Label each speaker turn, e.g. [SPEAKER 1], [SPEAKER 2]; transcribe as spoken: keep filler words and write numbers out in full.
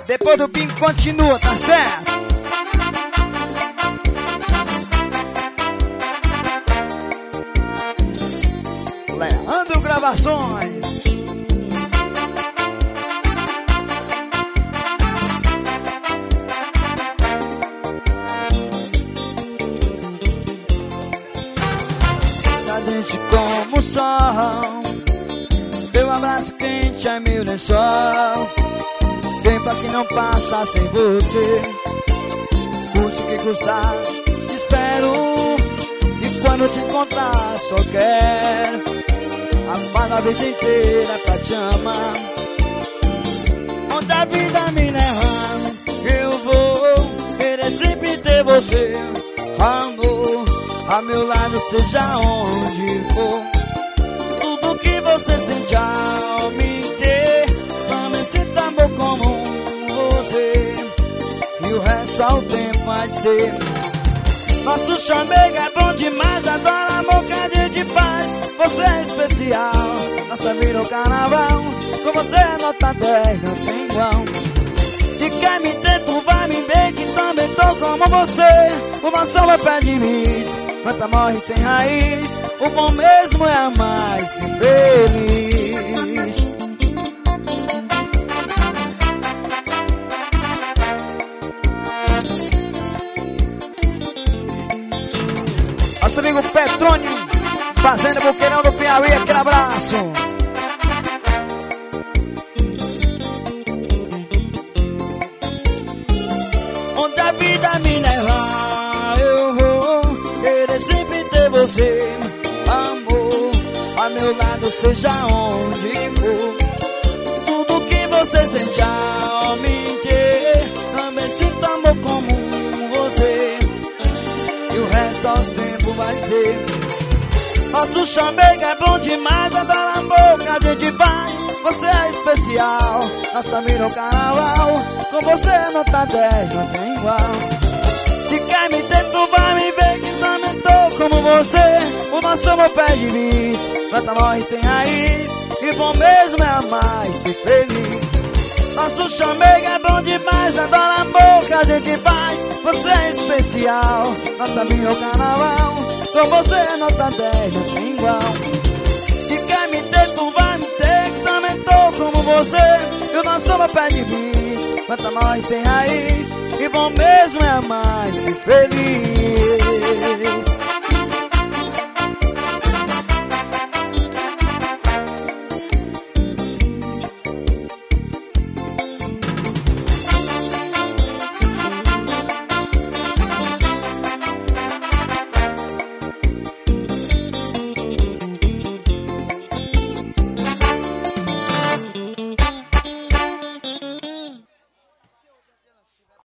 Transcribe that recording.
[SPEAKER 1] Depois do bingo continua, tá certo? Leandro Gravações. Cadente como o sol, teu abraço quente é meu lençol. Tempo que não passa sem você. Custe que custar, te espero. E quando te encontrar só quero amar a vida inteira pra te amar. Onde a vida me levar, eu vou querer sempre ter você. Amor, a meu lado seja onde for. Tudo que você sente ao me ter, também sinta amor como você. E o resto só o tempo vai dizer. Nosso chamego é bom demais, adoro amor que a gente faz. Você é especial, nossa vida é o carnaval. Com você é nota dez, não tem igual. Se quer me ter, tu vai me ver que também tô como você. O nosso amor pede bis, planta morre sem raiz. O bom mesmo é amar e ser feliz. Nosso amigo Petrônio, Fazenda Boqueirão do Piauí, aquele abraço. Onde a vida me levar, eu vou querer sempre ter você. Amor, a meu lado seja onde for. Tudo que você sente ao me ter, também sinto amor como você. E o resto só os tempos vai ser. Nosso chamego é bom demais, adoro amor que a gente faz. Você é especial, nossa mira é o carnaval. Com você nota dez, não tem igual. Se quer me ter, tu vai me ver que também tô como você. O nosso amor pede bis, planta morre sem raiz. E bom mesmo é amar e ser feliz. Nosso chamego é bom demais, adoro amor que a gente faz. Você é especial, nossa mira é o carnaval. Com você nota dez, não tem igual. Se quer me ter, tu vai me ter que também tô como você. E o nosso amor pede bis, planta morre sem raiz. E bom mesmo é amar e ser feliz.